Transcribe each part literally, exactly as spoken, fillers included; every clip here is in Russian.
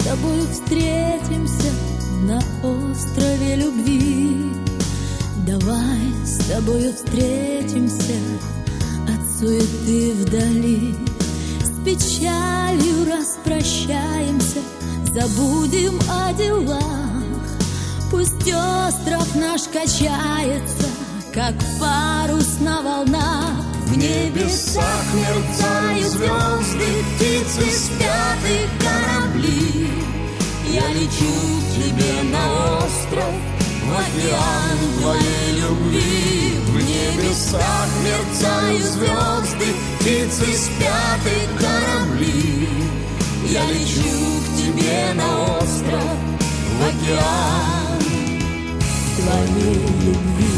тобою встретимся на острове любви. Давай с тобою встретимся от суеты вдали. С печалью распрощаемся, забудем о делах. Пусть остров наш качается, как парус на волнах. В небесах мерцают звезды, птицы спят и корабли. Я лечу к тебе на остров, в океан твоей любви. В небесах мерцают звезды, птицы спят и корабли. Я лечу к тебе на остров, в океан твоей любви.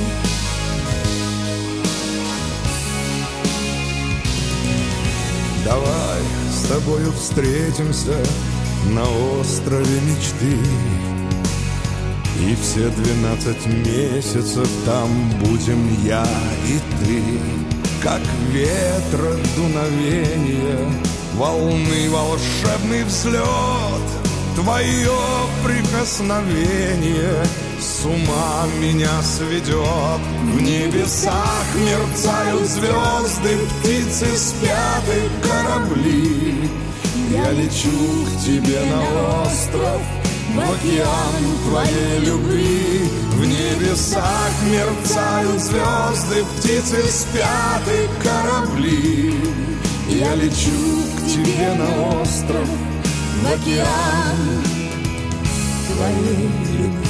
Давай с тобою встретимся на острове мечты, и все двенадцать месяцев там будем я и ты. Как ветра дуновение, волны волшебный взлет, твое прикосновение с ума меня сведет. В небесах мерцают звезды, птицы спят и корабли. Я лечу к тебе на остров, в океан твоей любви. В небесах мерцают звезды, птицы спят и корабли. Я лечу к тебе на остров, в океан твоей любви.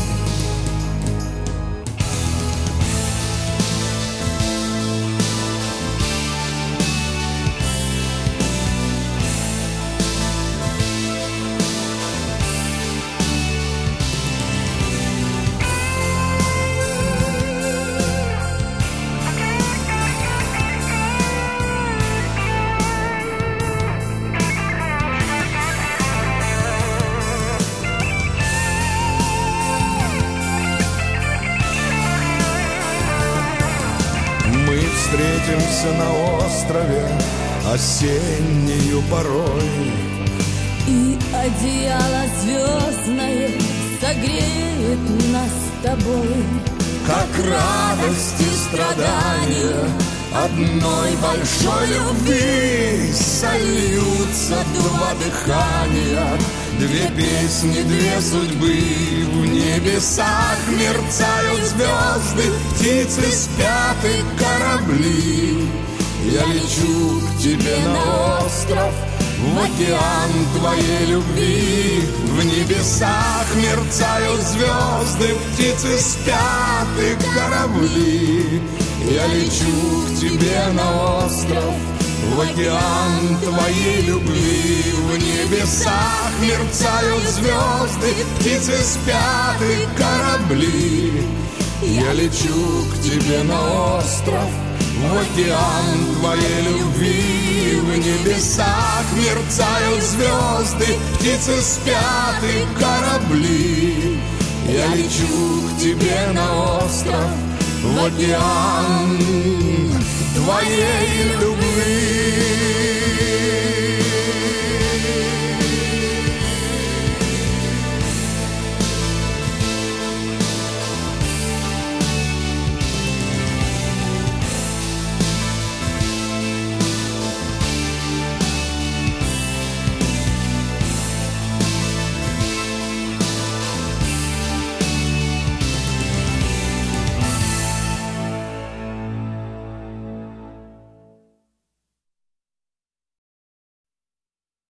Встретимся на острове осеннею порой, и одеяло звездное согреет нас с тобой. как радость и страдания одной большой любви. Сольются два дыхания, две песни, две судьбы. В небесах мерцают звезды, птицы спят и корабли. Я лечу к тебе на остров, в океан твоей любви. В небесах мерцают звезды, птицы спят и корабли. Я лечу к тебе на остров, в океан твоей любви. В небесах мерцают звезды, птицы спят и корабли. Я лечу к тебе на остров, в океан твоей любви. В небесах мерцают звезды, птицы спят и корабли. Я лечу к тебе на остров, в океан твоей любви.